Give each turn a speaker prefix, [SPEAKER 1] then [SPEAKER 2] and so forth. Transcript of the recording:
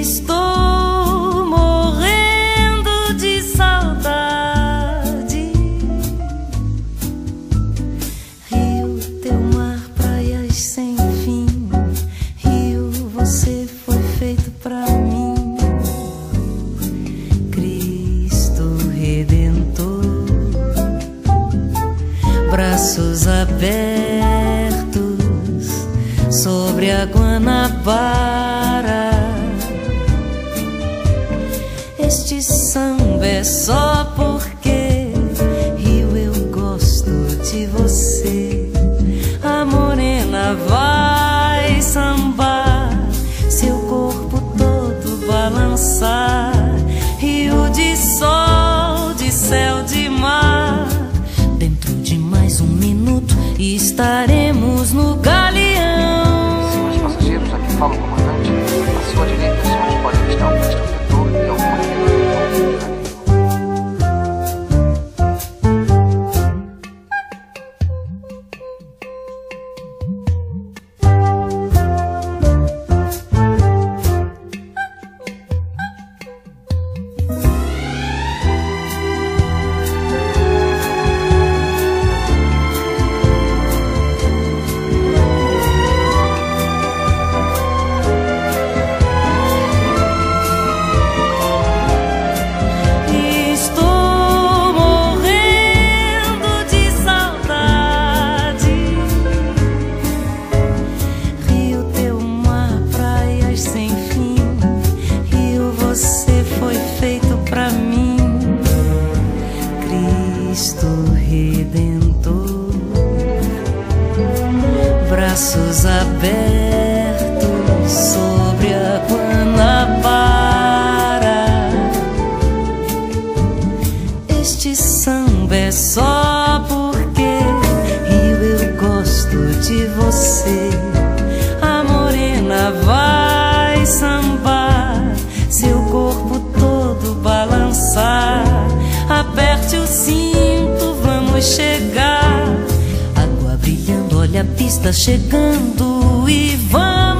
[SPEAKER 1] Estou morrendo de saudade. Rio, teu mar, praias sem fim. Rio, você foi feito pra mim. Cristo Redentor, braços abertos sobre a Guanabara. Este samba é só porque, Rio, eu gosto de você. A morena vai sambar, seu corpo todo balançar. Rio de sol, de céu, de mar. Dentro de mais um minuto estaremos no galeão.
[SPEAKER 2] Senhores passageiros, aqui fala o comandante. À sua direita, os senhores podem avistar um extravetor e alguma rede.
[SPEAKER 1] Cristo Redentor, braços abertos sobre a Guanabara. Este samba é só porque, Rio, eu gosto de você. A morena vai sambar, seu corpo todo balançar. Aperte o cinto, vamos chegar. Água brilhando, olha a pista chegando e vamos.